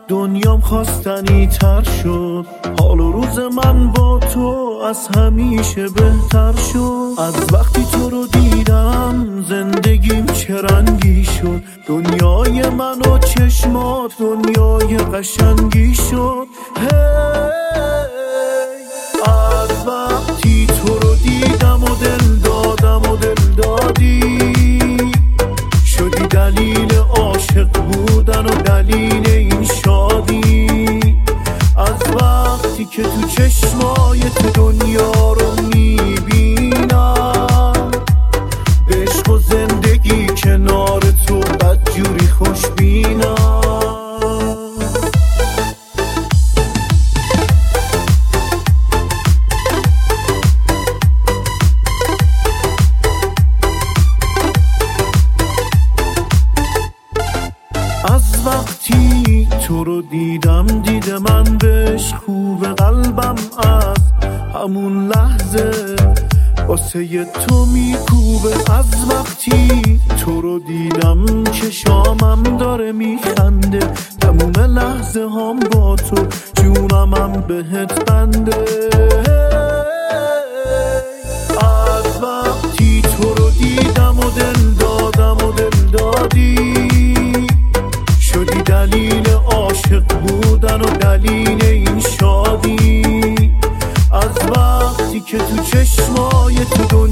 دنیام خواستنی تر شد، حال و روز من با تو از همیشه بهتر شد. از وقتی تو رو دیدم زندگیم چه رنگی شد، دنیای من و چشمات دنیای قشنگی شد. از وقتی تو رو دیدم و دل دادم و دل دادی، شدی دلیل عاشق بودن و دلیل این شادی. از وقتی که تو چشمای تو دنیا رو میبینم، به عشق و زندگی کنار تو بدجوری خوشبینم. از وقتی تو رو دیدم دیده من بهش خوب، قلبم از همون لحظه واسه تو میکوبه. از وقتی تو رو دیدم چشامم داره میخنده، تموم لحظه هم با تو جونمم بهت بنده. از وقتی تو رو دیدم و دل دادم و دل دادی، شدی دلیل عاشق بودن و دلیل این شادی. از وقتی که تو چشمای تو